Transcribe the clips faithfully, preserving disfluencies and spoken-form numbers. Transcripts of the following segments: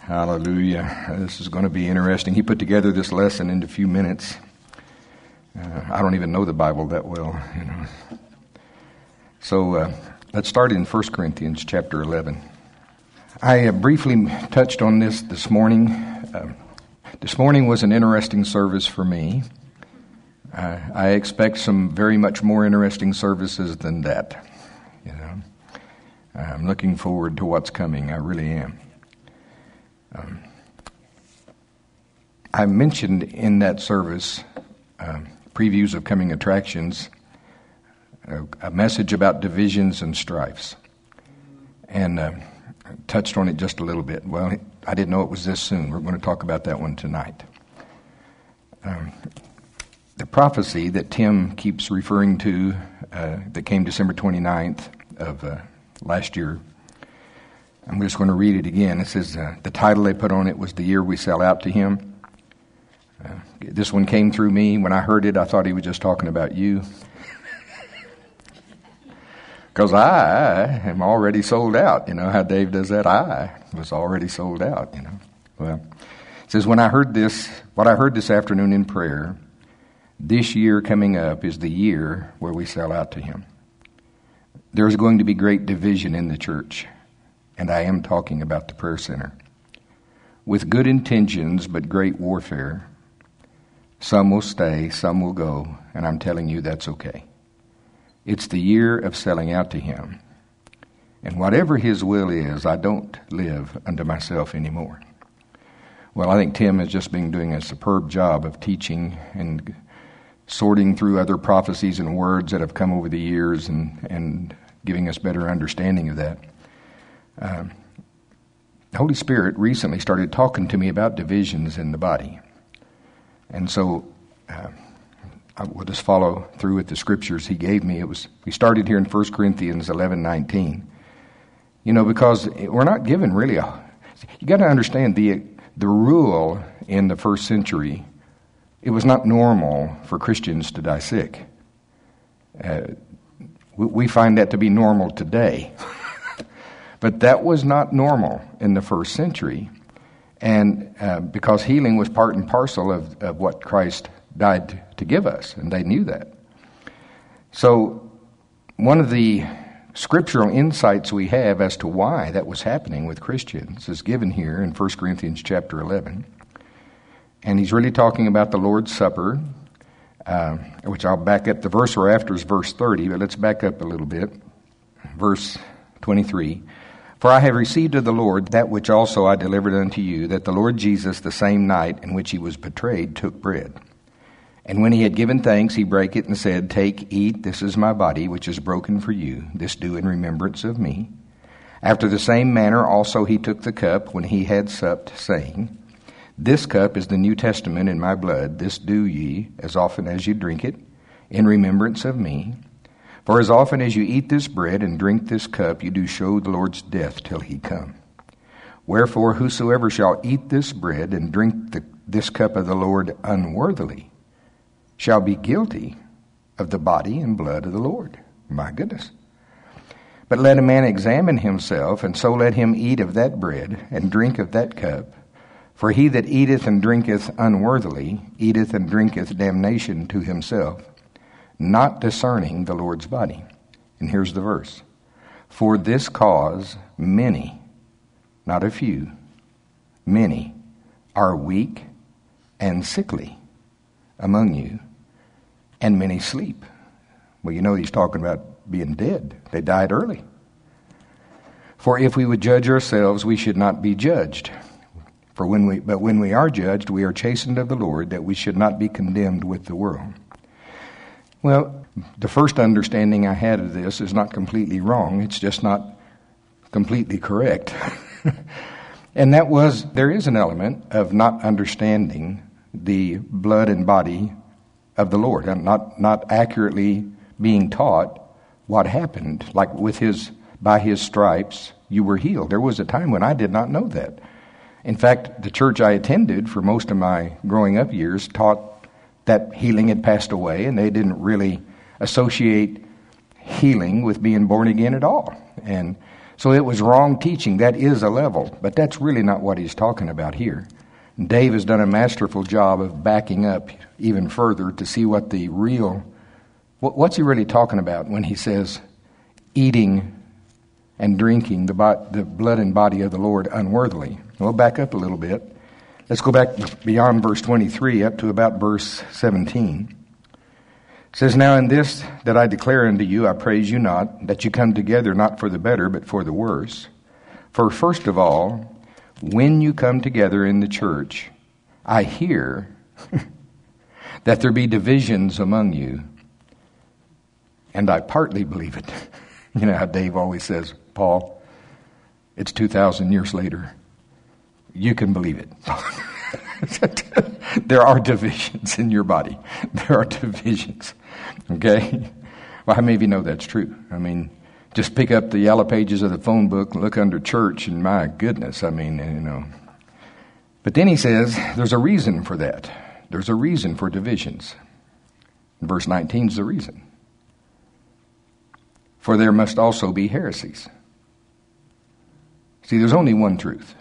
Hallelujah. This is going to be interesting. He put together this lesson in a few minutes. Uh, I don't even know the Bible that well, you know. So uh, let's start in First Corinthians chapter eleven. I uh, briefly touched on this this morning. Uh, this morning was an interesting service for me. Uh, I expect some very much more interesting services than that. You know, I'm looking forward to what's coming. I really am. Um, I mentioned in that service uh, previews of coming attractions, a, a message about divisions and strifes, and uh, touched on it just a little bit. Well, I didn't know it was this soon. We're going to talk about that one tonight. Um, the prophecy that Tim keeps referring to uh, that came December twenty-ninth of uh, last year, I'm just going to read it again. It says, uh, the title they put on it was The Year We Sell Out to Him. Uh, this one came through me. When I heard it, I thought he was just talking about you. Because I am already sold out. You know how Dave does that? I was already sold out, you know. Well, it says, when I heard this, what I heard this afternoon in prayer, this year coming up is the year where we sell out to Him. There's going to be great division in the church. And I am talking about the prayer center. With good intentions, but great warfare. Some will stay, some will go, and I'm telling you that's okay. It's the year of selling out to Him. And whatever His will is, I don't live unto myself anymore. Well, I think Tim has just been doing a superb job of teaching and sorting through other prophecies and words that have come over the years and, and giving us better understanding of that. Um, the Holy Spirit recently started talking to me about divisions in the body. And so uh, I will just follow through with the scriptures He gave me. It was we started here in First Corinthians eleven nineteen. You know, because we're not given really a... You got to understand the the rule in the first century, it was not normal for Christians to die sick. Uh, we, we find that to be normal today. But that was not normal in the first century, and uh, because healing was part and parcel of, of what Christ died to, to give us, and they knew that. So one of the scriptural insights we have as to why that was happening with Christians is given here in First Corinthians chapter eleven. And he's really talking about the Lord's Supper, uh, which I'll back up. The verse we're after is verse thirty, but let's back up a little bit. Verse twenty-three. For I have received of the Lord that which also I delivered unto you, that the Lord Jesus, the same night in which He was betrayed, took bread. And when He had given thanks, He brake it and said, Take, eat, this is my body, which is broken for you. This do in remembrance of me. After the same manner also He took the cup when He had supped, saying, This cup is the New Testament in my blood. This do ye, as often as you drink it, in remembrance of me. For as often as you eat this bread and drink this cup, you do show the Lord's death till He come. Wherefore, whosoever shall eat this bread and drink the, this cup of the Lord unworthily shall be guilty of the body and blood of the Lord. My goodness. But let a man examine himself, and so let him eat of that bread and drink of that cup. For he that eateth and drinketh unworthily eateth and drinketh damnation to himself, not discerning the Lord's body. And here's the verse. For this cause many, not a few, many are weak and sickly among you, and many sleep. Well, you know he's talking about being dead. They died early. For if we would judge ourselves, we should not be judged. For when we, but when we are judged, we are chastened of the Lord, that we should not be condemned with the world. Well, the first understanding I had of this is not completely wrong. It's just not completely correct. And that was, there is an element of not understanding the blood and body of the Lord, and not, not accurately being taught what happened. Like with His, by His stripes, you were healed. There was a time when I did not know that. In fact, the church I attended for most of my growing up years taught that healing had passed away, and they didn't really associate healing with being born again at all. And So it was wrong teaching. That is a level. But that's really not what he's talking about here. Dave has done a masterful job of backing up even further to see what the real, what's he really talking about when he says eating and drinking the, bo- the blood and body of the Lord unworthily. We'll back up a little bit. Let's go back beyond verse twenty-three up to about verse seventeen. It says, now in this that I declare unto you, I praise you not, that you come together not for the better, but for the worse. For first of all, when you come together in the church, I hear that there be divisions among you, and I partly believe it. You know how Dave always says, Paul, it's two thousand years later. You can believe it. There are divisions in your body. There are divisions. Okay? Well, how many of you know that's true? I mean, just pick up the yellow pages of the phone book and look under church, and my goodness, I mean, you know. But then he says there's a reason for that. There's a reason for divisions. Verse nineteen is the reason. For there must also be heresies. See, there's only one truth.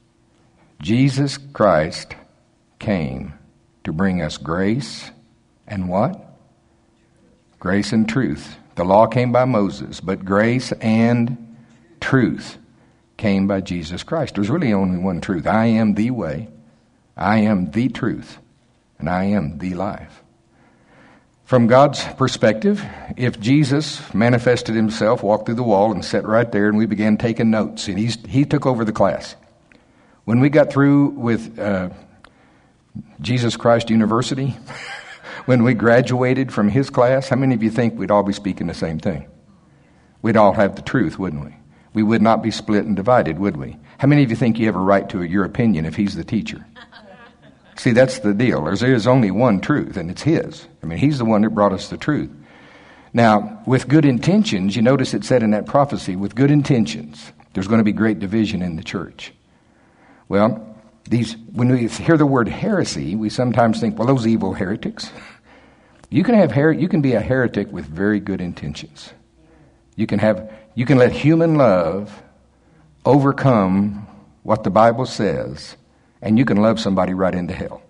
Jesus Christ came to bring us grace and what? Grace and truth. The law came by Moses, but grace and truth came by Jesus Christ. There's really only one truth. I am the way, I am the truth, and I am the life. From God's perspective, if Jesus manifested himself, walked through the wall, and sat right there, and we began taking notes, and he's, he took over the class. When we got through with uh, Jesus Christ University, when we graduated from his class, how many of you think we'd all be speaking the same thing? We'd all have the truth, wouldn't we? We would not be split and divided, would we? How many of you think you have a right to your opinion if he's the teacher? See, that's the deal. There's, there's only one truth, and it's his. I mean, he's the one that brought us the truth. Now, with good intentions, you notice it said in that prophecy, with good intentions, there's going to be great division in the church. Well, these when we hear the word heresy, we sometimes think, well, those evil heretics. You can have her- you can be a heretic with very good intentions. You can have you can let human love overcome what the Bible says, and you can love somebody right into hell.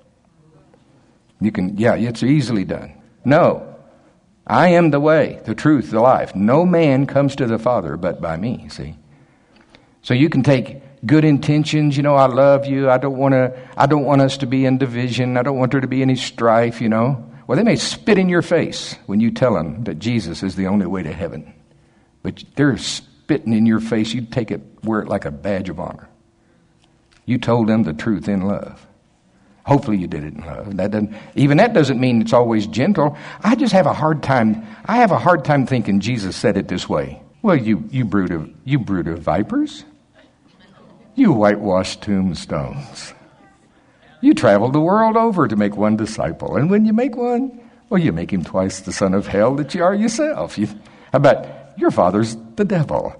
You can, yeah, it's easily done. No, I am the way, the truth, the life. No man comes to the Father but by me, see? So you can take good intentions, you know, I love you, I don't want to, I don't want us to be in division, I don't want there to be any strife, you know. Well, they may spit in your face when you tell them that Jesus is the only way to heaven. But they're spitting in your face, you take it, wear it like a badge of honor. You told them the truth in love. Hopefully you did it in love. That doesn't, even that doesn't mean it's always gentle. I just have a hard time, I have a hard time thinking Jesus said it this way. Well, you, you brood of, you brood of vipers. You whitewashed tombstones. You traveled the world over to make one disciple. And when you make one, well, you make him twice the son of hell that you are yourself. You, how about your father's the devil?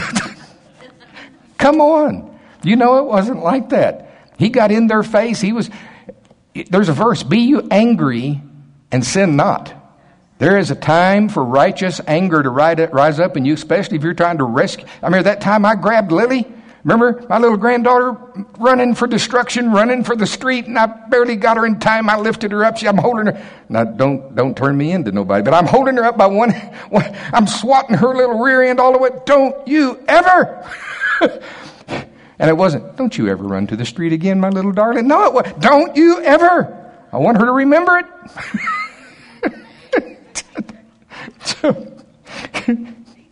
Come on. You know it wasn't like that. He got in their face. He was, there's a verse, be you angry and sin not. There is a time for righteous anger to rise up in you, especially if you're trying to rescue. I remember that time I grabbed Lily. Remember my little granddaughter running for destruction, running for the street, and I barely got her in time. I lifted her up. I'm holding her. Now, don't don't turn me into nobody, but I'm holding her up by one. one I'm swatting her little rear end all the way. Don't you ever. And it wasn't, don't you ever run to the street again, my little darling. No, it was, don't you ever. I want her to remember it.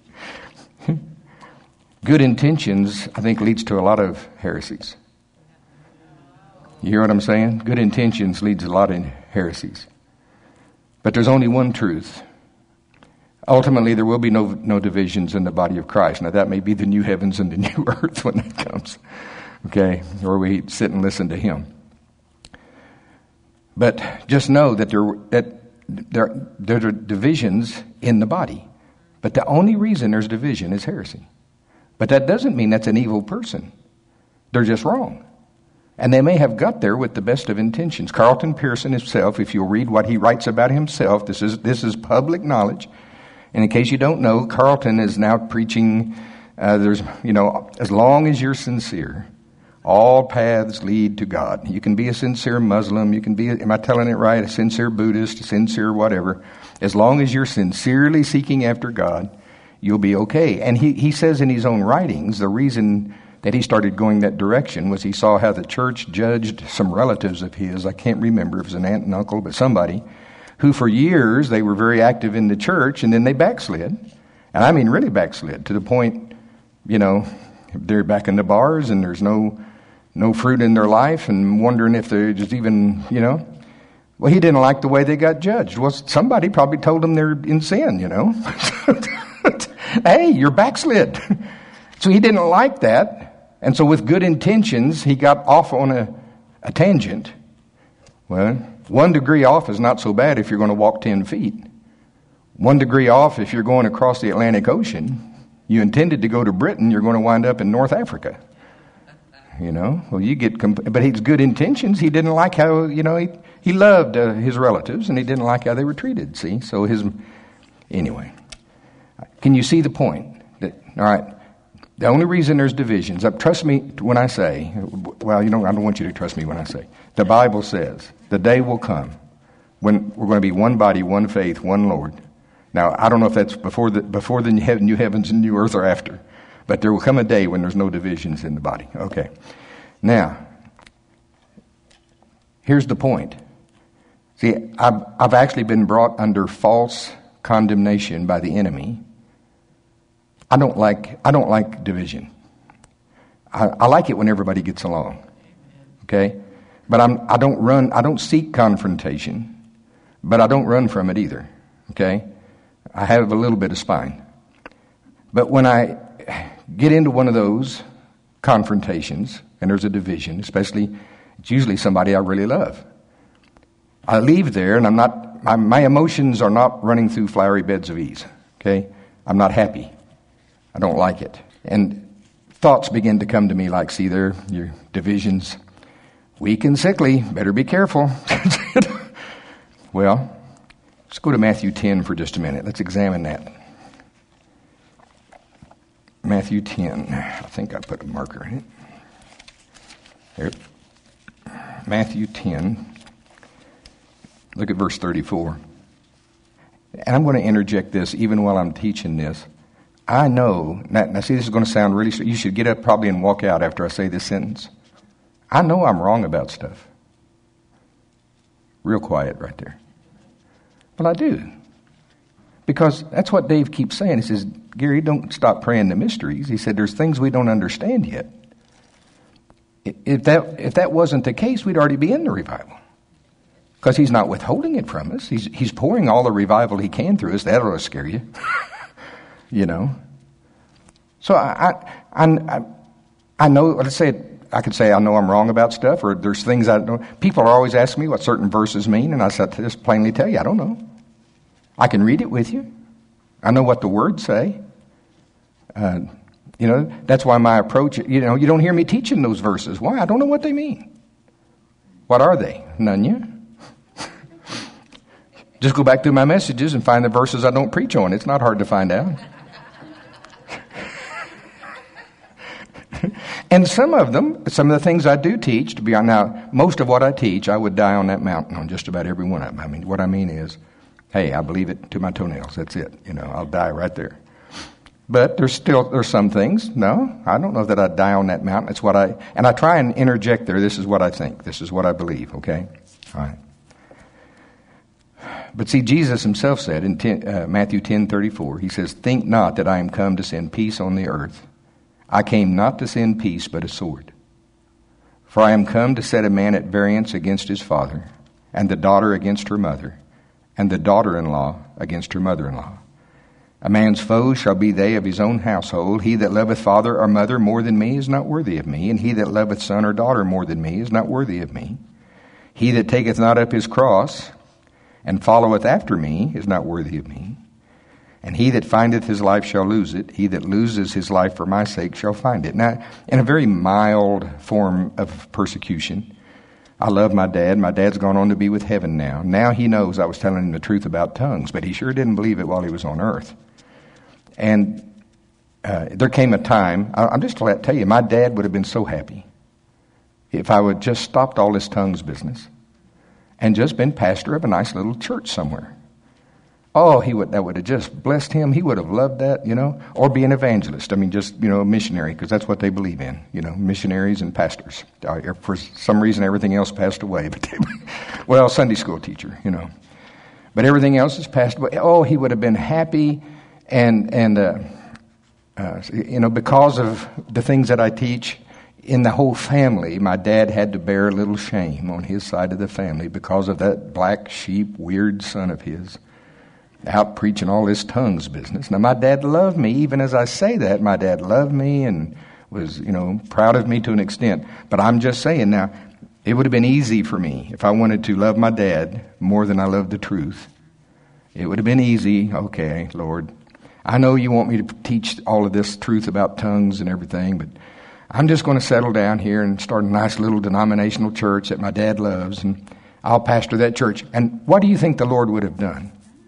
Good intentions, I think, leads to a lot of heresies. You hear what I'm saying? Good intentions leads to a lot of heresies. But there's only one truth. Ultimately, there will be no no divisions in the body of Christ. Now, that may be the new heavens and the new earth when that comes. Okay? Or we sit and listen to him. But just know that there that there, there are divisions in the body. But the only reason there's division is heresy. But that doesn't mean that's an evil person. They're just wrong. And they may have got there with the best of intentions. Carlton Pearson himself, if you'll read what he writes about himself, this is this is public knowledge. And in case you don't know, Carlton is now preaching Uh, there's, you know, as long as you're sincere, all paths lead to God. You can be a sincere Muslim. You can be, am I telling it right, a sincere Buddhist, a sincere whatever. As long as you're sincerely seeking after God, you'll be okay. And he, he says in his own writings, the reason that he started going that direction was he saw how the church judged some relatives of his. I can't remember if it was an aunt and uncle, but somebody who for years they were very active in the church and then they backslid. And I mean really backslid to the point, you know, they're back in the bars and there's no no fruit in their life and wondering if they're just even, you know. Well, he didn't like the way they got judged. Well, somebody probably told them they're in sin, you know. Hey, you're backslid. So he didn't like that. And so with good intentions, he got off on a, a tangent. Well, one degree off is not so bad if you're going to walk ten feet. One degree off if you're going across the Atlantic Ocean. You intended to go to Britain, you're going to wind up in North Africa. You know, well, you get, comp- but he's good intentions. He didn't like how, you know, he, he loved uh, his relatives and he didn't like how they were treated. See, so his, anyway, can you see the point? That, all right, the only reason there's divisions, uh, trust me when I say, well, you know, I don't want you to trust me when I say, the Bible says the day will come when we're going to be one body, one faith, one Lord. Now, I don't know if that's before the, before the new heavens and new earth or after. But there will come a day when there's no divisions in the body. Okay. Now, here's the point. See, I've, I've actually been brought under false condemnation by the enemy. I don't like, I don't like division. I, I like it when everybody gets along. Okay? But I'm, I don't run, I don't seek confrontation, but I don't run from it either. Okay? I have a little bit of spine. But when I get into one of those confrontations, and there's a division, especially, it's usually somebody I really love. I leave there, and I'm not, my, my emotions are not running through flowery beds of ease, okay? I'm not happy. I don't like it. And thoughts begin to come to me like, see there, your divisions, weak and sickly, better be careful. Well, let's go to Matthew ten for just a minute. Let's examine that. Matthew ten. I think I put a marker in it. Here. Matthew ten. Look at verse thirty-four. And I'm going to interject this even while I'm teaching this. I know, now, now see, this is going to sound really, you should get up probably and walk out after I say this sentence. I know I'm wrong about stuff. Real quiet right there. But I do. Because that's what Dave keeps saying. He says, Gary, don't stop praying the mysteries. He said, there's things we don't understand yet. If that if that wasn't the case, we'd already be in the revival. Because he's not withholding it from us. He's he's pouring all the revival he can through us. That ought to scare you. You know. So I I, I I know, let's say, I could say I know I'm wrong about stuff, or there's things I don't. People are always asking me what certain verses mean, and I said to just plainly tell you, I don't know. I can read it with you. I know what the words say. Uh, you know, that's why my approach, you know, you don't hear me teaching those verses. Why? I don't know what they mean. What are they? None yet. Just go back through my messages and find the verses I don't preach on. It's not hard to find out. And some of them, some of the things I do teach, to be honest, now, most of what I teach, I would die on that mountain on just about every one of them. I mean, what I mean is, hey, I believe it to my toenails. That's it. You know, I'll die right there. But there's still, there's some things. No, I don't know that I'd die on that mountain. It's what I, and I try and interject there. This is what I think. This is what I believe. Okay? All right. But see, Jesus himself said in ten, uh, Matthew ten thirty-four, he says, think not that I am come to send peace on the earth. I came not to send peace, but a sword. For I am come to set a man at variance against his father, and the daughter against her mother, and the daughter-in-law against her mother-in-law. A man's foes shall be they of his own household. He that loveth father or mother more than me is not worthy of me, and he that loveth son or daughter more than me is not worthy of me. He that taketh not up his cross and followeth after me is not worthy of me. And he that findeth his life shall lose it. He that loses his life for my sake shall find it. Now, in a very mild form of persecution, I love my dad. My dad's gone on to be with heaven now. Now he knows I was telling him the truth about tongues, but he sure didn't believe it while he was on earth. And uh, there came a time, I, I'm just going to tell you, my dad would have been so happy if I would just stopped all this tongues business and just been pastor of a nice little church somewhere. Oh, he would, that would have just blessed him. He would have loved that, you know, or be an evangelist. I mean, just, you know, a missionary, because that's what they believe in, you know, missionaries and pastors. Uh, for some reason, everything else passed away. But they, well, Sunday school teacher, you know. But everything else has passed away. Oh, he would have been happy. And, and uh, uh, you know, because of the things that I teach, in the whole family, my dad had to bear a little shame on his side of the family because of that black sheep, weird son of his. Out preaching all this tongues business. Now, my dad loved me. Even as I say that, my dad loved me and was, you know, proud of me to an extent. But I'm just saying now, it would have been easy for me if I wanted to love my dad more than I love the truth. It would have been easy. Okay, Lord, I know you want me to teach all of this truth about tongues and everything, but I'm just going to settle down here and start a nice little denominational church that my dad loves, and I'll pastor that church. And what do you think the Lord would have done?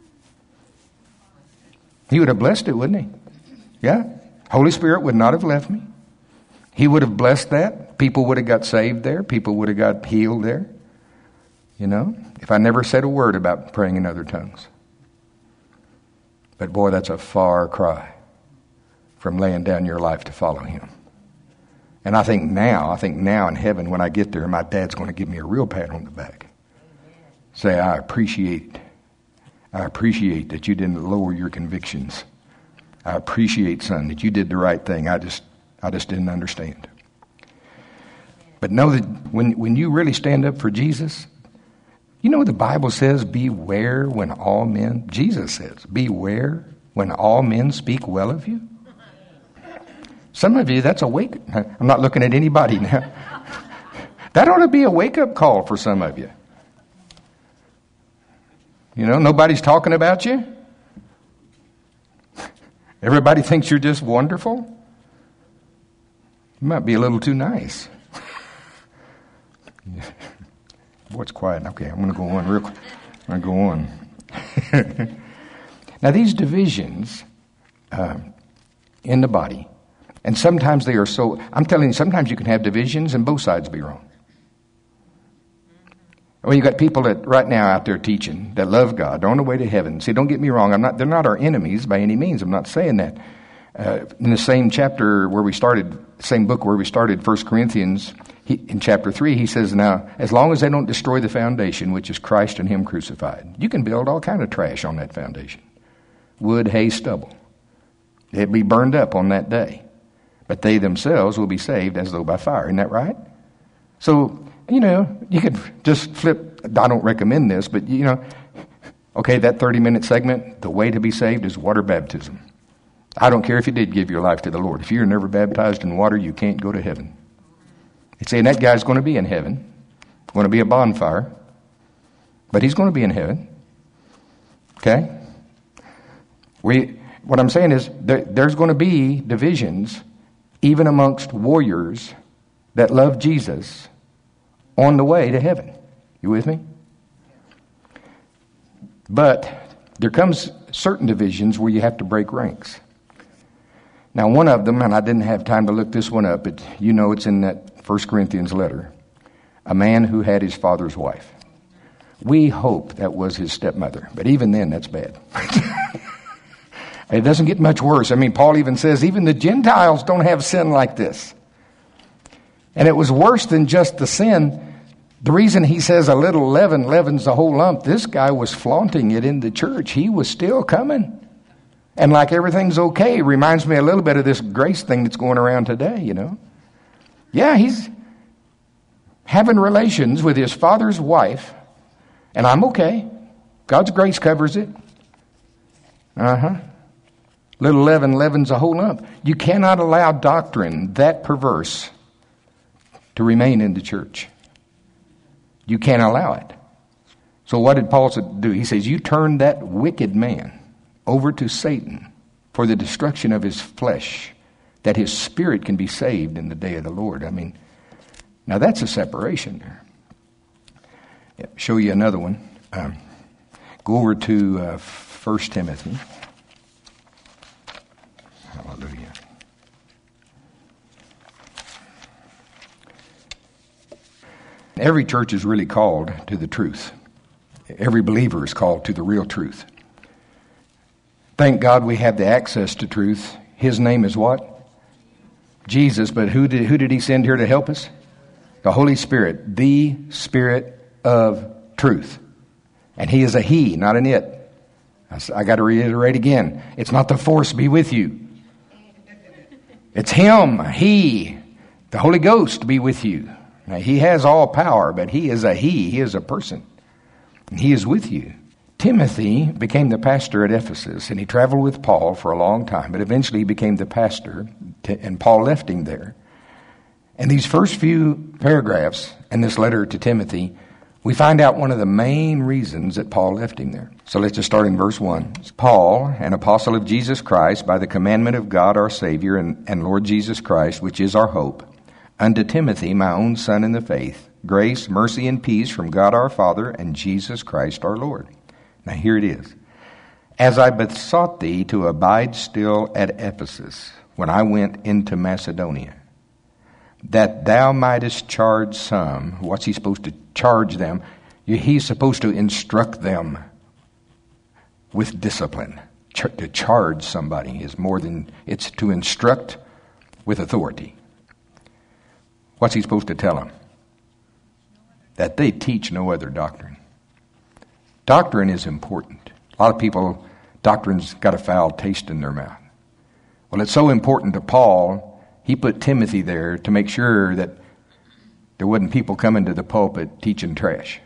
He would have blessed it, wouldn't he? Yeah. Holy Spirit would not have left me. He would have blessed that. People would have got saved there. People would have got healed there. You know, if I never said a word about praying in other tongues. But boy, that's a far cry from laying down your life to follow him. And I think now, I think now in heaven, when I get there, my dad's going to give me a real pat on the back. Say, I appreciate I appreciate that you didn't lower your convictions. I appreciate, son, that you did the right thing. I just I just didn't understand. But know that when, when you really stand up for Jesus, you know the Bible says, beware when all men, Jesus says, beware when all men speak well of you. Some of you, that's a wake. I'm not looking at anybody now. That ought to be a wake-up call for some of you. You know, nobody's talking about you. Everybody thinks you're just wonderful. You might be a little too nice. Boy, it's quiet. Okay, I'm going to go on real quick. I'm going to go on. Now, these divisions uh, in the body, and sometimes they are so, I'm telling you, sometimes you can have divisions and both sides be wrong. Well, you got people that right now out there teaching that love God, they're on the way to heaven. See, don't get me wrong. I'm not. They're not our enemies by any means. I'm not saying that. Uh, in the same chapter where we started, same book where we started, First Corinthians, he, in chapter three, he says, now, as long as they don't destroy the foundation, which is Christ and him crucified, you can build all kind of trash on that foundation. Wood, hay, stubble. It'll be burned up on that day. But they themselves will be saved as though by fire. Isn't that right? So, you know, you could just flip. I don't recommend this, but, you know, okay, that thirty-minute segment, the way to be saved is water baptism. I don't care if you did give your life to the Lord. If you're never baptized in water, you can't go to heaven. It's saying that guy's going to be in heaven, going to be a bonfire, but he's going to be in heaven. Okay? We. What I'm saying is there, there's going to be divisions even amongst warriors that love Jesus on the way to heaven. You with me? But there comes certain divisions where you have to break ranks. Now, one of them, and I didn't have time to look this one up, but you know it's in that First Corinthians letter, a man who had his father's wife. We hope that was his stepmother, but even then, that's bad. It doesn't get much worse. I mean, Paul even says, even the Gentiles don't have sin like this. And it was worse than just the sin. The reason he says a little leaven leavens the whole lump, this guy was flaunting it in the church. He was still coming. And like everything's okay, reminds me a little bit of this grace thing that's going around today, you know. Yeah, he's having relations with his father's wife, and I'm okay. God's grace covers it. Uh-huh. Little leaven leavens the whole lump. You cannot allow doctrine that perverse to remain in the church. You can't allow it. So what did Paul do? He says, you turn that wicked man over to Satan for the destruction of his flesh, that his spirit can be saved in the day of the Lord. I mean, now that's a separation there. Yeah, show you another one. Um, go over to uh, First Timothy. Hallelujah. Every church is really called to the truth. Every believer is called to the real truth. Thank God we have the access to truth. His name is what? Jesus. But who did, who did he send here to help us? The Holy Spirit. The Spirit of truth. And he is a he, not an it. I got to reiterate again. It's not the force be with you. It's him, he, the Holy Ghost be with you. Now, he has all power, but he is a he. He is a person. And he is with you. Timothy became the pastor at Ephesus, and he traveled with Paul for a long time, but eventually he became the pastor, and Paul left him there. And these first few paragraphs in this letter to Timothy, we find out one of the main reasons that Paul left him there. So let's just start in verse one. Paul, an apostle of Jesus Christ, by the commandment of God our Savior and, and Lord Jesus Christ, which is our hope, unto Timothy, my own son in the faith, grace, mercy, and peace from God our Father and Jesus Christ our Lord. Now here it is. As I besought thee to abide still at Ephesus, when I went into Macedonia, that thou mightest charge some. What's he supposed to charge them? He's supposed to instruct them with discipline. Ch- to charge somebody is more than, it's to instruct with authority. What's he supposed to tell them? That they teach no other doctrine. Doctrine is important. A lot of people, doctrine's got a foul taste in their mouth. Well, it's so important to Paul, he put Timothy there to make sure that there wasn't people coming to the pulpit teaching trash.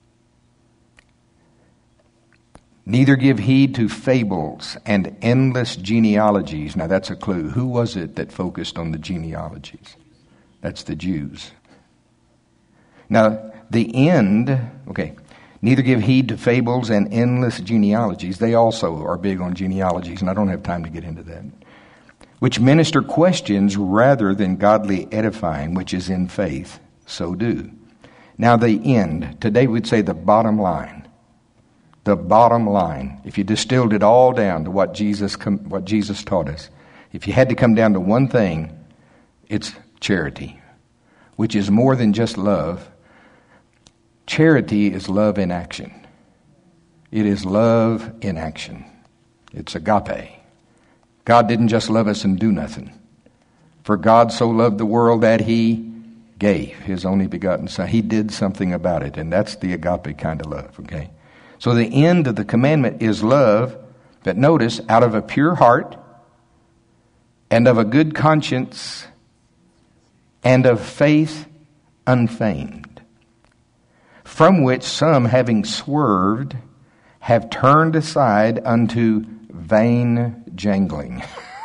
Neither give heed to fables and endless genealogies. Now that's a clue. Who was it that focused on the genealogies? That's the Jews. Now, the end, okay, neither give heed to fables and endless genealogies. They also are big on genealogies, and I don't have time to get into that. Which minister questions rather than godly edifying, which is in faith, so do. Now the end, today we'd say the bottom line. The bottom line, if you distilled it all down to what Jesus what Jesus taught us, if you had to come down to one thing, it's charity, which is more than just love. Charity is love in action. It is love in action. It's agape. God didn't just love us and do nothing. For God so loved the world that he gave his only begotten Son. He did something about it, and that's the agape kind of love, okay? So the end of the commandment is love, but notice, out of a pure heart and of a good conscience and of faith unfeigned, from which some, having swerved, have turned aside unto vain jangling.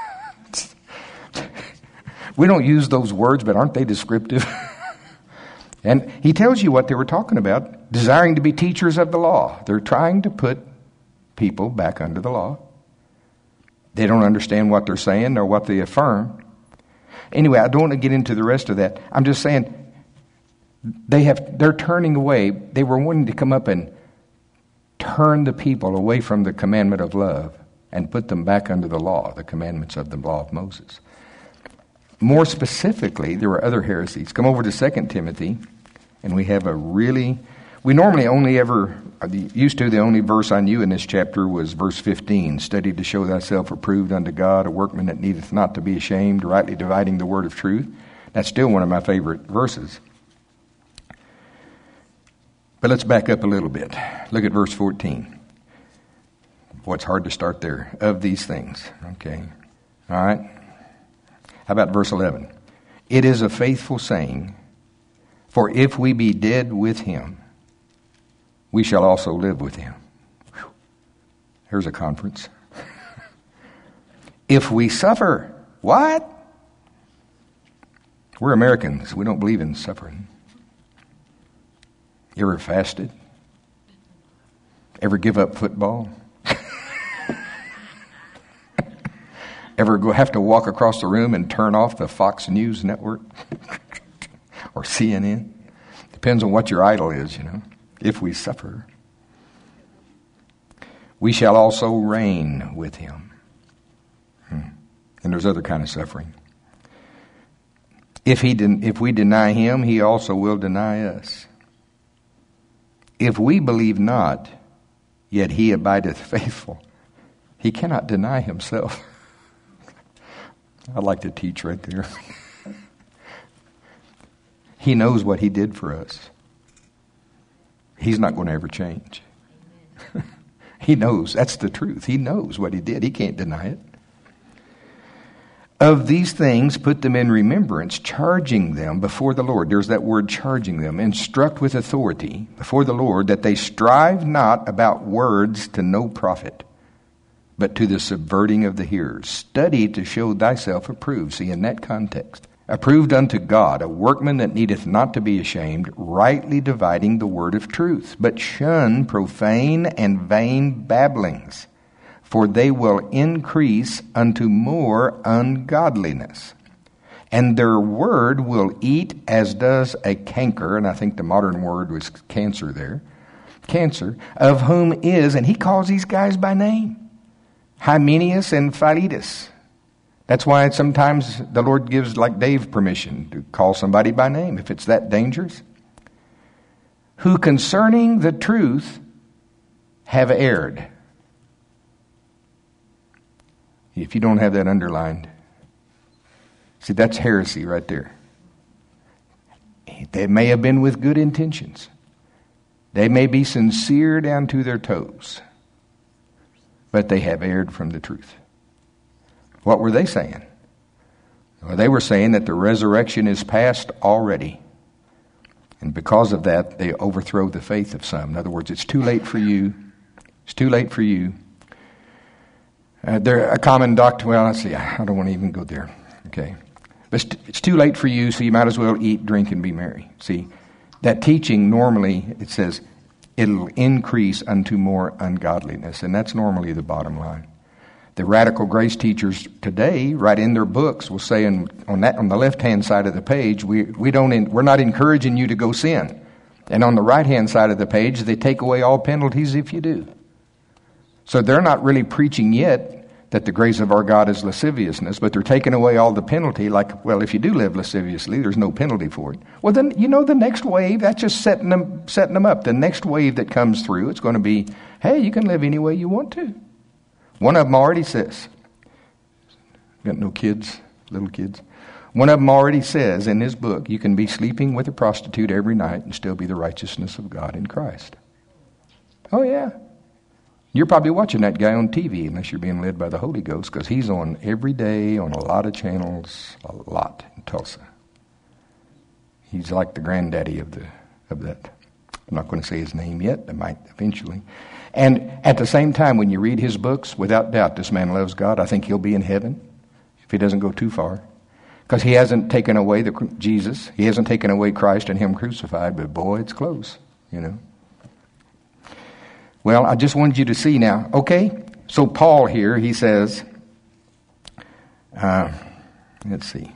We don't use those words, but aren't they descriptive? And he tells you what they were talking about, desiring to be teachers of the law. They're trying to put people back under the law. They don't understand what they're saying or what they affirm. Anyway, I don't want to get into the rest of that. I'm just saying they have, they're turning away. They were wanting to come up and turn the people away from the commandment of love and put them back under the law, the commandments of the law of Moses. More specifically, there were other heresies. Come over to Second Timothy, and we have a really, we normally only ever, used to, the only verse I knew in this chapter was verse fifteen, study to show thyself approved unto God, a workman that needeth not to be ashamed, rightly dividing the word of truth. That's still one of my favorite verses. But let's back up a little bit. Look at verse fourteen. Boy, it's hard to start there. Of these things. Okay. All right. How about verse eleven? It is a faithful saying, for if we be dead with him, we shall also live with him. Whew. Here's a conference. If we suffer, what? We're Americans. We don't believe in suffering. You ever fasted? Ever give up football? Ever go have to walk across the room and turn off the Fox News network? Or C N N? Depends on what your idol is, you know. If we suffer, we shall also reign with him. Hmm. And there's other kind of suffering. If he den- if we deny him, he also will deny us. If we believe not, yet he abideth faithful, he cannot deny himself. I'd like to teach right there. He knows what he did for us. He's not going to ever change. He knows. That's the truth. He knows what he did. He can't deny it. Of these things, put them in remembrance, charging them before the Lord. There's that word, charging them. Instruct with authority before the Lord that they strive not about words to no profit, but to the subverting of the hearers. Study to show thyself approved. See, in that context. Approved unto God, a workman that needeth not to be ashamed, rightly dividing the word of truth. But shun profane and vain babblings, for they will increase unto more ungodliness. And their word will eat as does a canker, and I think the modern word was cancer there, cancer, of whom is, and he calls these guys by name, Hymenaeus and Philetus. That's why sometimes the Lord gives, like Dave, permission to call somebody by name if it's that dangerous. Who concerning the truth have erred. If you don't have that underlined, see, that's heresy right there. They may have been with good intentions. They may be sincere down to their toes, but they have erred from the truth. What were they saying? Well, they were saying that the resurrection is past already. And because of that, they overthrow the faith of some. In other words, it's too late for you. It's too late for you. Uh, they're a common doctrine. Well, let's see. I don't want to even go there. Okay. But it's, it's too late for you, so you might as well eat, drink, and be merry. See, that teaching normally, it says, it'll increase unto more ungodliness. And that's normally the bottom line. The radical grace teachers today, right in their books, will say in, on that on the left-hand side of the page, we we don't in, we're not encouraging you to go sin, and on the right-hand side of the page, they take away all penalties if you do. So they're not really preaching yet that the grace of our God is lasciviousness, but they're taking away all the penalty. Like, well, if you do live lasciviously, there's no penalty for it. Well, then you know the next wave, that's just setting them setting them up. The next wave that comes through, it's going to be, hey, you can live any way you want to. One of them already says, got no kids, little kids. One of them already says in his book, you can be sleeping with a prostitute every night and still be the righteousness of God in Christ. Oh, yeah. You're probably watching that guy on T V unless you're being led by the Holy Ghost, because he's on every day on a lot of channels, a lot in Tulsa. He's like the granddaddy of the of that. I'm not going to say his name yet. I might eventually. And at the same time, when you read his books, without doubt, this man loves God. I think he'll be in heaven if he doesn't go too far. Because he hasn't taken away the Jesus. He hasn't taken away Christ and him crucified. But boy, it's close, you know. Well, I just wanted you to see now. Okay, so Paul here, he says, uh, let's see.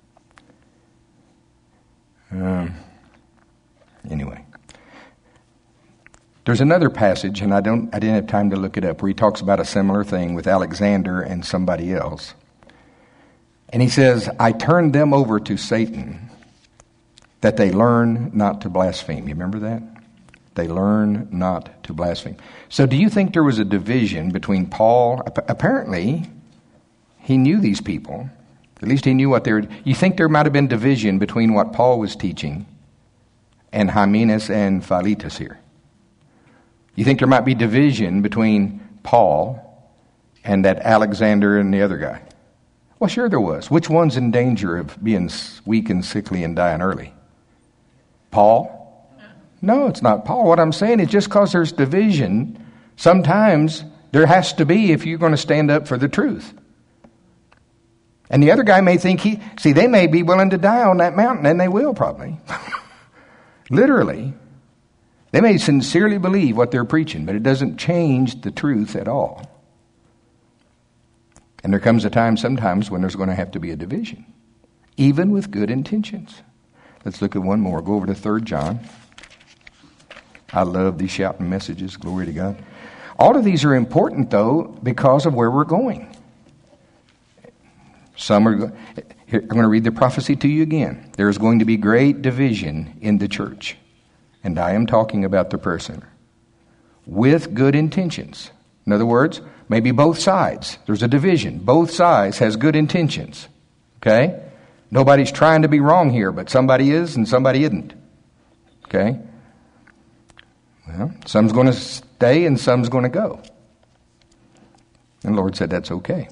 Um, anyway. There's another passage, and I don't, I didn't have time to look it up, where he talks about a similar thing with Alexander and somebody else. And he says, I turned them over to Satan that they learn not to blaspheme. You remember that? They learn not to blaspheme. So do you think there was a division between Paul? Apparently, he knew these people. At least he knew what they were. You think there might have been division between what Paul was teaching and Hymenaeus and Philetus here? You think there might be division between Paul and that Alexander and the other guy? Well, sure there was. Which one's in danger of being weak and sickly and dying early? Paul? No, it's not Paul. What I'm saying is just because there's division, sometimes there has to be if you're going to stand up for the truth. And the other guy may think he... See, they may be willing to die on that mountain, and they will probably. Literally. They may sincerely believe what they're preaching, but it doesn't change the truth at all. And there comes a time sometimes when there's going to have to be a division, even with good intentions. Let's look at one more. Go over to Third John. I love these shouting messages. Glory to God. All of these are important, though, because of where we're going. Some are... Here, I'm going to read the prophecy to you again. There is going to be great division in the church. and I am talking about the prayer center, with good intentions. In other words, maybe both sides. There's a division. Both sides has good intentions. Okay? Nobody's trying to be wrong here, but somebody is and somebody isn't. Okay? Well, some's going to stay and some's going to go. And the Lord said that's okay.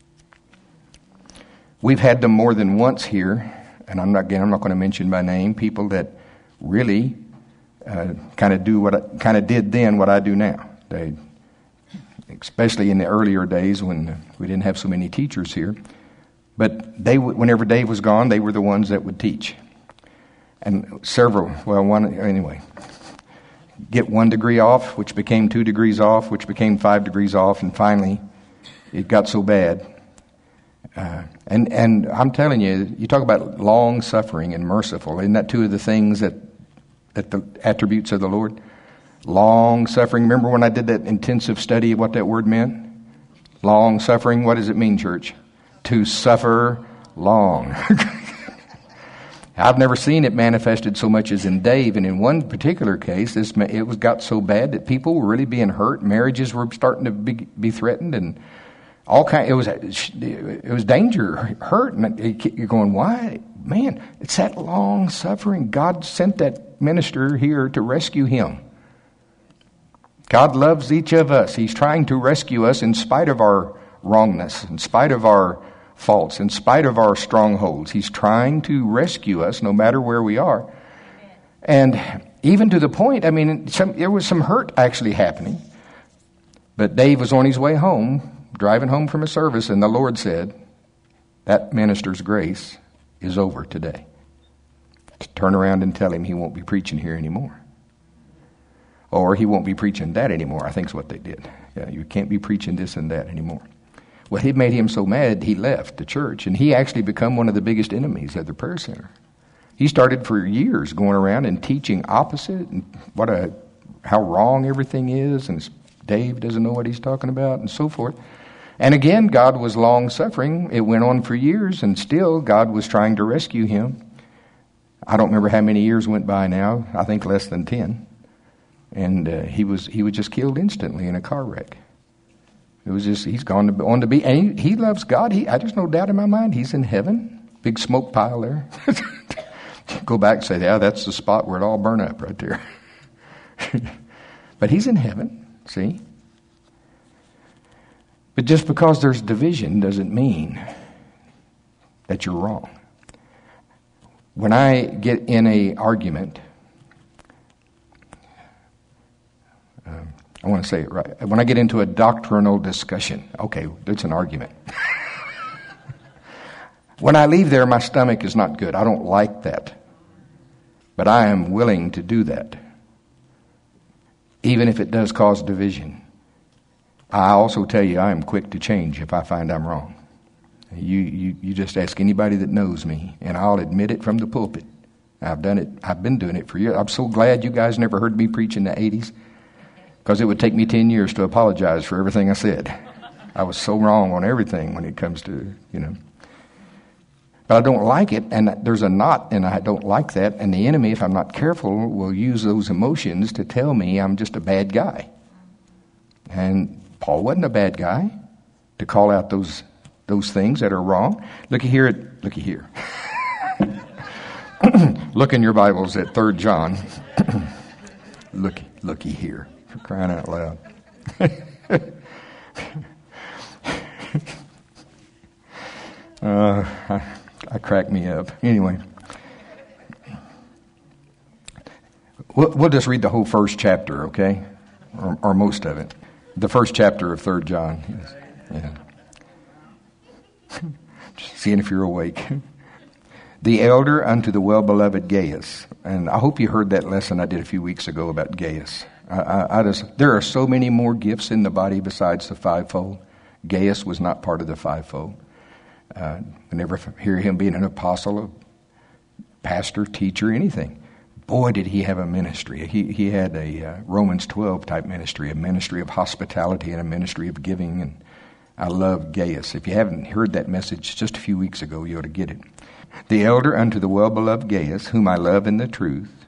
We've had them more than once here, and I'm not again I'm not going to mention by name, people that really uh, kind of do what I, kind of did then what I do now. They, especially in the earlier days when we didn't have so many teachers here, but they whenever Dave was gone, they were the ones that would teach. And several, well, one anyway, get one degree off, which became two degrees off, which became five degrees off, and finally it got so bad. Uh, and and I'm telling you, you talk about long suffering and merciful. Isn't that two of the things that that the attributes of the Lord? Long suffering. Remember when I did that intensive study of what that word meant? Long suffering. What does it mean, church? To suffer long. I've never seen it manifested so much as in Dave. And in one particular case, this it was got so bad that people were really being hurt. Marriages were starting to be, be threatened, and all kind. It was it was danger, hurt, and you're going, why, man? It's that long suffering. God sent that minister here to rescue him. God loves each of us. He's trying to rescue us in spite of our wrongness, in spite of our faults, in spite of our strongholds. He's trying to rescue us no matter where we are. And even to the point, I mean, some, there was some hurt actually happening. But Dave was on his way home, driving home from a service, and the Lord said, that minister's grace is over today. To turn around and tell him he won't be preaching here anymore. Or he won't be preaching that anymore, I think is what they did. Yeah, you can't be preaching this and that anymore. Well, it made him so mad, he left the church. And he actually became one of the biggest enemies of the prayer center. He started for years going around and teaching opposite, and what a how wrong everything is, and Dave doesn't know what he's talking about, and so forth. And again, God was long-suffering. It went on for years, and still God was trying to rescue him. I don't remember how many years went by now. I think less than ten. And uh, he was he was just killed instantly in a car wreck. It was just, he's gone to, on to be, and he, he loves God. He, I just no doubt in my mind, he's in heaven. Big smoke pile there. Go back and say, yeah, that's the spot where it all burned up right there. But he's in heaven, see? But just because there's division doesn't mean that you're wrong. When I get in a argument, um, I want to say it right. When I get into a doctrinal discussion, okay, it's an argument. When I leave there, my stomach is not good. I don't like that. But I am willing to do that, even if it does cause division. I also tell you, I am quick to change if I find I'm wrong. You, you, you just ask anybody that knows me, and I'll admit it from the pulpit. I've done it. I've been doing it for years. I'm so glad you guys never heard me preach in the eighties. Because it would take me ten years to apologize for everything I said. I was so wrong on everything when it comes to, you know. But I don't like it, and there's a knot, and I don't like that. And the enemy, if I'm not careful, will use those emotions to tell me I'm just a bad guy. And Paul wasn't a bad guy to call out those those things that are wrong. Looky here, at, looky here. Look in your Bibles at Third John. looky, looky here. For crying out loud. uh, I, I crack me up. Anyway. We'll, we'll just read the whole first chapter, okay? Or, or most of it. The first chapter of Third John. Yes. Yeah. Just seeing if you're awake. The elder unto the well-beloved Gaius. And I hope you heard that lesson I did a few weeks ago about Gaius. I, I, I just, there are so many more gifts in the body besides the fivefold. Gaius was not part of the fivefold. Uh, I never hear him being an apostle, a pastor, teacher, anything. Boy, did he have a ministry. He he had a uh, Romans twelve type ministry, a ministry of hospitality and a ministry of giving. And I love Gaius. If you haven't heard that message just a few weeks ago, you ought to get it. The elder unto the well-beloved Gaius, whom I love in the truth,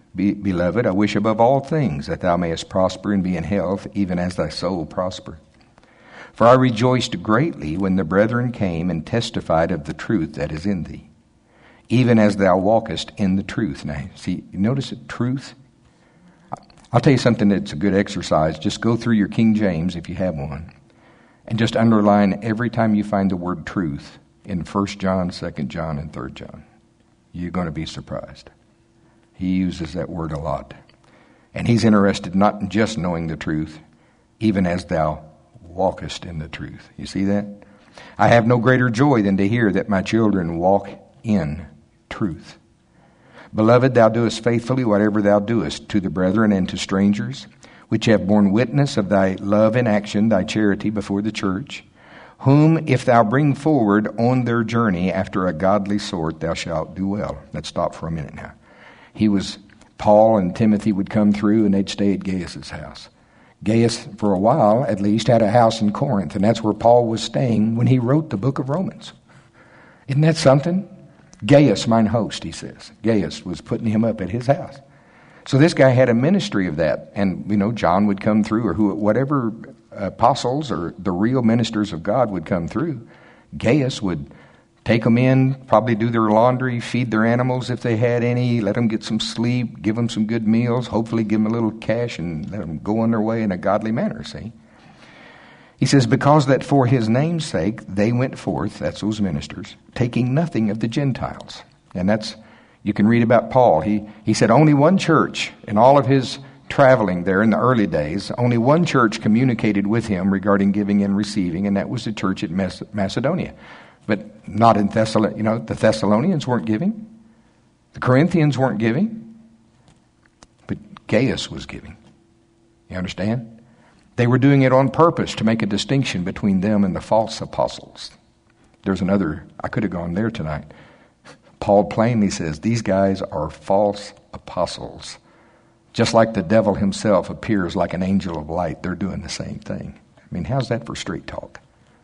Be, beloved, I wish above all things that thou mayest prosper and be in health, even as thy soul prosper. For I rejoiced greatly when the brethren came and testified of the truth that is in thee, even as thou walkest in the truth. Now, see, you notice it, truth? I'll tell you something that's a good exercise. Just go through your King James, if you have one, and just underline every time you find the word truth in First John, Second John, and Third John. You're going to be surprised. He uses that word a lot. And he's interested not in just knowing the truth, even as thou walkest in the truth. You see that? I have no greater joy than to hear that my children walk in truth. Beloved, thou doest faithfully whatever thou doest to the brethren and to strangers, which have borne witness of thy love in action, thy charity before the church, whom if thou bring forward on their journey after a godly sort, thou shalt do well. Let's stop for a minute now. He was, Paul and Timothy would come through and they'd stay at Gaius' house. Gaius, for a while at least, had a house in Corinth, and that's where Paul was staying when he wrote the book of Romans. Isn't that something? Gaius, mine host, he says. Gaius was putting him up at his house. So this guy had a ministry of that. And, you know, John would come through, or who, whatever apostles or the real ministers of God would come through. Gaius would take them in, probably do their laundry, feed their animals if they had any, let them get some sleep, give them some good meals, hopefully give them a little cash and let them go on their way in a godly manner, see? He says, because that for his name's sake they went forth, that's those ministers, taking nothing of the Gentiles. And that's, you can read about Paul. He, he said only one church in all of his traveling there in the early days, only one church communicated with him regarding giving and receiving, and that was the church at Macedonia. But not in Thessalonians. You know, the Thessalonians weren't giving. The Corinthians weren't giving. But Gaius was giving. You understand? They were doing it on purpose to make a distinction between them and the false apostles. There's another, I could have gone there tonight. Paul plainly says, these guys are false apostles. Just like the devil himself appears like an angel of light, they're doing the same thing. I mean, how's that for straight talk?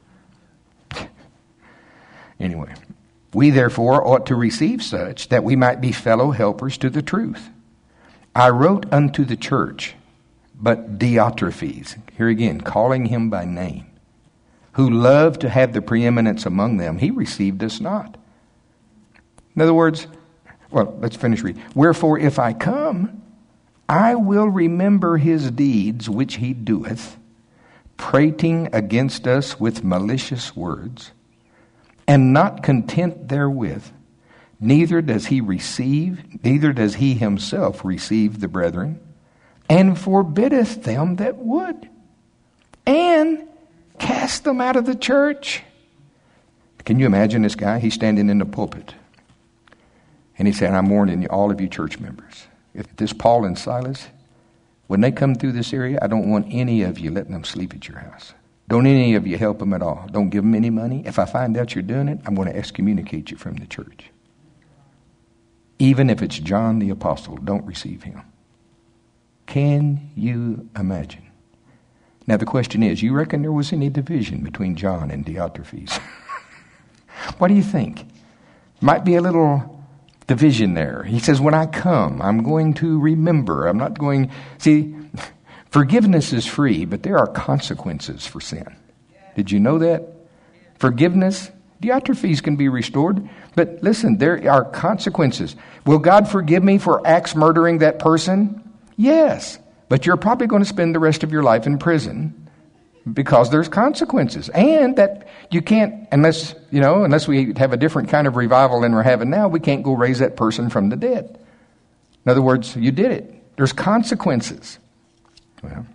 Anyway, we therefore ought to receive such that we might be fellow helpers to the truth. I wrote unto the church, but Diotrephes, here again, calling him by name, who loved to have the preeminence among them, he received us not. In other words, well, let's finish reading. Wherefore, if I come, I will remember his deeds which he doeth, prating against us with malicious words, and not content therewith, neither does he receive, neither does he himself receive the brethren, and forbiddeth them that would, and cast them out of the church. Can you imagine this guy? He's standing in the pulpit, and he said, I'm warning all of you church members. If this Paul and Silas, when they come through this area, I don't want any of you letting them sleep at your house. Don't any of you help them at all. Don't give them any money. If I find out you're doing it, I'm going to excommunicate you from the church. Even if it's John the Apostle, don't receive him. Can you imagine? Now the question is, you reckon there was any division between John and Diotrephes? What do you think? Might be a little division there. He says, when I come, I'm going to remember. I'm not going... See, forgiveness is free, but there are consequences for sin. Did you know that? Forgiveness, Diotrephes can be restored. But listen, there are consequences. Will God forgive me for axe murdering that person? Yes. But you're probably going to spend the rest of your life in prison because there's consequences. And that you can't, unless, you know, unless we have a different kind of revival than we're having now, we can't go raise that person from the dead. In other words, you did it. There's consequences. Well,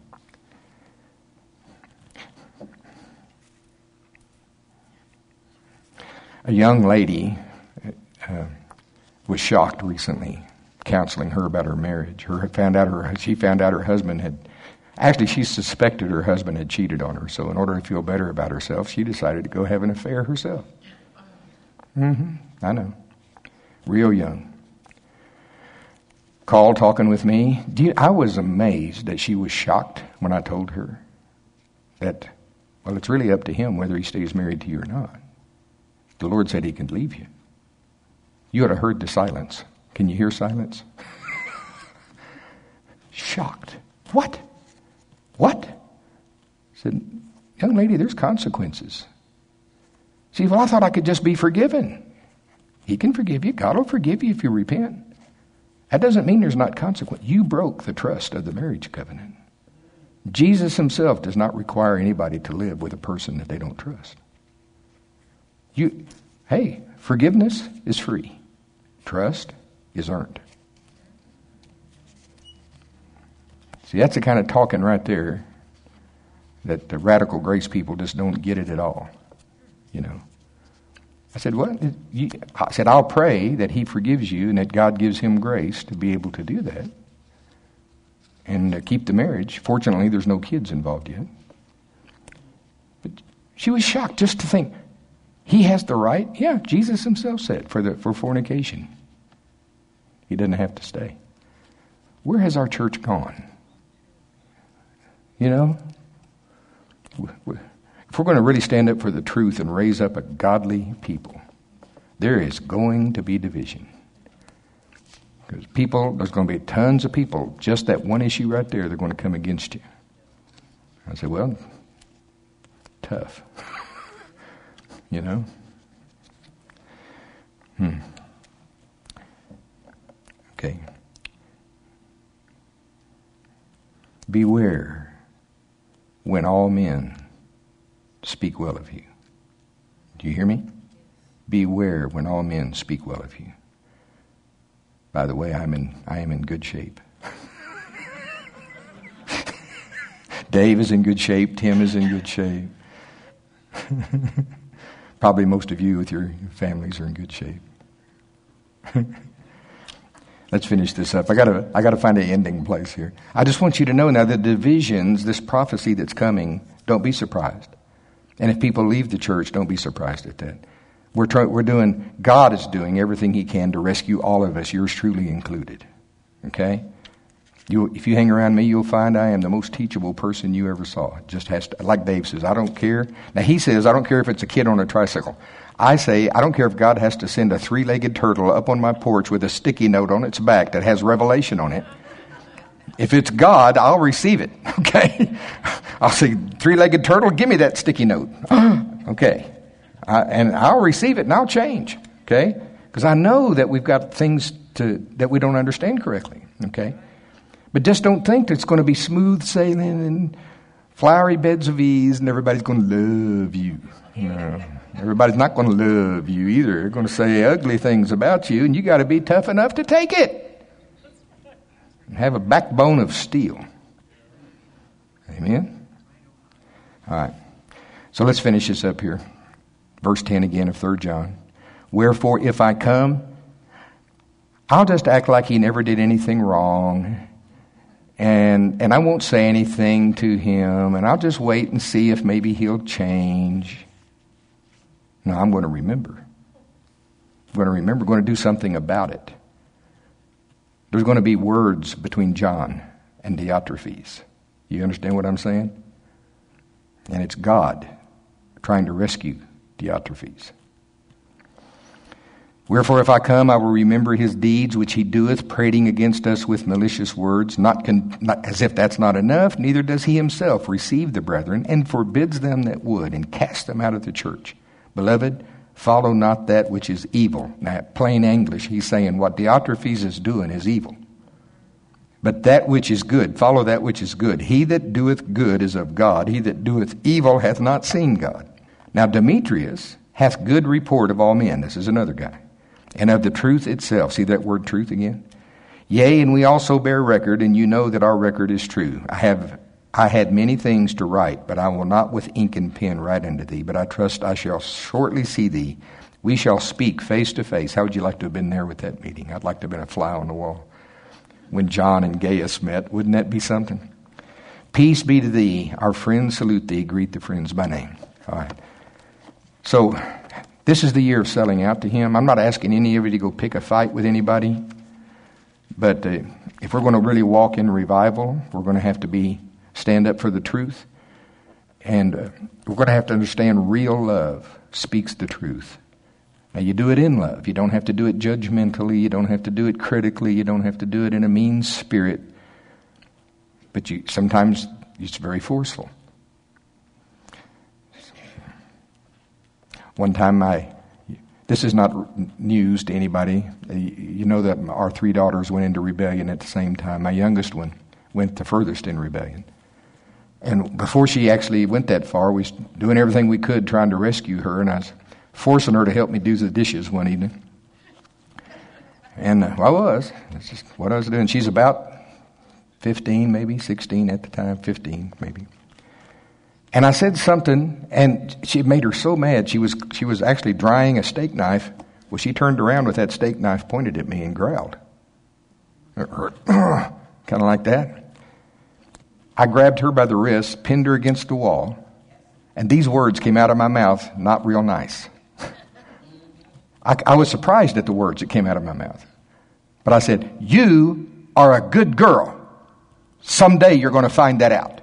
a young lady uh, was shocked recently, counseling her about her marriage. Her found out her she found out her husband had actually she suspected her husband had cheated on her. So in order to feel better about herself, she decided to go have an affair herself. Mm-hmm. I know, real young. Called talking with me. Do you, I was amazed that she was shocked when I told her that, well, it's really up to him whether he stays married to you or not. The Lord said he can leave you. You ought to have heard the silence. Can you hear silence? shocked. What? What? I said, young lady, there's consequences. She said, well, I thought I could just be forgiven. He can forgive you. God will forgive you if you repent. That doesn't mean there's not consequence. You broke the trust of the marriage covenant. Jesus himself does not require anybody to live with a person that they don't trust. You, hey, forgiveness is free. Trust is earned. See, that's the kind of talking right there that the radical grace people just don't get it at all. You know. I said, what? I said, I'll pray that he forgives you and that God gives him grace to be able to do that and uh, keep the marriage. Fortunately, there's no kids involved yet. But she was shocked just to think, he has the right? Yeah, Jesus himself said, for the for fornication. He doesn't have to stay. Where has our church gone? You know? If we're going to really stand up for the truth and raise up a godly people, there is going to be division. Because people, there's going to be tons of people, just that one issue right there, they're going to come against you. I said, well, tough. You know? Hmm. Okay. Beware when all men speak well of you. Do you hear me? Beware when all men speak well of you. By the way, I'm in I am in good shape. Dave is in good shape. Tim is in good shape. Probably most of you with your families are in good shape. Let's finish this up. I gotta I gotta find an ending place here. I just want you to know now the divisions, this prophecy that's coming, don't be surprised. And if people leave the church, don't be surprised at that. We're try, we're doing, God is doing everything he can to rescue all of us, yours truly included. Okay? You, if you hang around me, you'll find I am the most teachable person you ever saw. It just has to, like Dave says, I don't care. Now he says, I don't care if it's a kid on a tricycle. I say, I don't care if God has to send a three-legged turtle up on my porch with a sticky note on its back that has revelation on it. If it's God, I'll receive it, okay? I'll say, three-legged turtle, give me that sticky note. Okay. I, and I'll receive it and I'll change, okay? Because I know that we've got things to that we don't understand correctly, okay? But just don't think that it's going to be smooth sailing and flowery beds of ease and everybody's going to love you. No. Everybody's not going to love you either. They're going to say ugly things about you and you got to be tough enough to take it. Have a backbone of steel. Amen? All right. So let's finish this up here. Verse ten again of Third John. Wherefore, if I come, I'll just act like he never did anything wrong. And and I won't say anything to him. And I'll just wait and see if maybe he'll change. No, I'm going to remember. I'm going to remember. I'm going to do something about it. There's going to be words between John and Diotrephes. You understand what I'm saying? And it's God trying to rescue Diotrephes. Wherefore, if I come, I will remember his deeds which he doeth, prating against us with malicious words, not, con- not as if that's not enough, neither does he himself receive the brethren, and forbids them that would, and cast them out of the church. Beloved, follow not that which is evil. Now, plain English, he's saying what Diotrephes is doing is evil. But that which is good, follow that which is good. He that doeth good is of God. He that doeth evil hath not seen God. Now, Demetrius hath good report of all men. This is another guy. And of the truth itself. See that word truth again? Yea, and we also bear record, and you know that our record is true. I have I had many things to write, but I will not with ink and pen write unto thee, but I trust I shall shortly see thee. We shall speak face to face. How would you like to have been there with that meeting? I'd like to have been a fly on the wall. When John and Gaius met, wouldn't that be something? Peace be to thee. Our friends salute thee. Greet the friends by name. All right. So, this is the year of selling out to him. I'm not asking any of you to go pick a fight with anybody, but uh, if we're going to really walk in revival, we're going to have to be stand up for the truth, and uh, we're going to have to understand real love speaks the truth. Now, you do it in love. You don't have to do it judgmentally. You don't have to do it critically. You don't have to do it in a mean spirit. but you sometimes it's very forceful. One time I, this is not news to anybody. You know that our three daughters went into rebellion at the same time. My youngest one went the furthest in rebellion. And before she actually went that far, we was doing everything we could trying to rescue her, and I was forcing her to help me do the dishes one evening. And uh, I was. That's just what I was doing. She's about fifteen, maybe, sixteen at the time, fifteen maybe. And I said something, and she made her so mad. She was she was actually drying a steak knife. Well, she turned around with that steak knife pointed at me and growled. It hurt. Kind of like that. I grabbed her by the wrist, pinned her against the wall, and these words came out of my mouth, not real nice. I, I was surprised at the words that came out of my mouth. But I said, "You are a good girl. Someday you're going to find that out."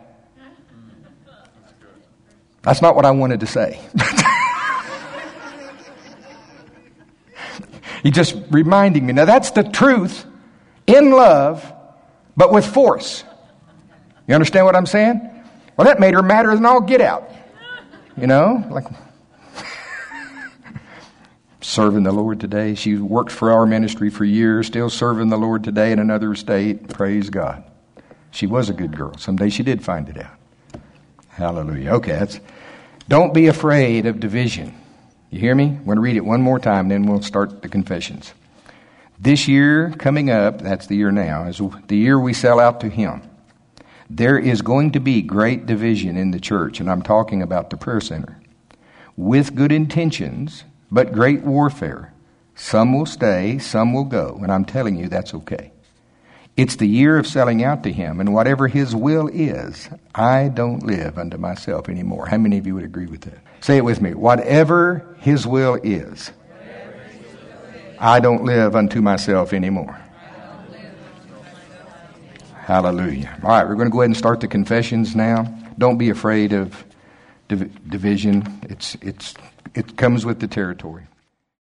That's not what I wanted to say. He just reminding me. Now that's the truth in love, but with force. You understand what I'm saying? Well, that made her madder than all get out. You know, like serving the Lord today. She worked for our ministry for years, still serving the Lord today in another state. Praise God. She was a good girl. Someday she did find it out. Hallelujah. Okay, that's, don't be afraid of division. You hear me? I'm going to read it one more time, then we'll start the confessions. This year coming up, that's the year now, is the year we sell out to Him. There is going to be great division in the church, and I'm talking about the prayer center. With good intentions, but great warfare. Some will stay, some will go, and I'm telling you that's okay. It's the year of selling out to Him, and whatever His will is, I don't live unto myself anymore. How many of you would agree with that? Say it with me. Whatever His will is, I don't live unto myself anymore. Hallelujah. All right, we're going to go ahead and start the confessions now. Don't be afraid of div- division. It's it's it comes with the territory.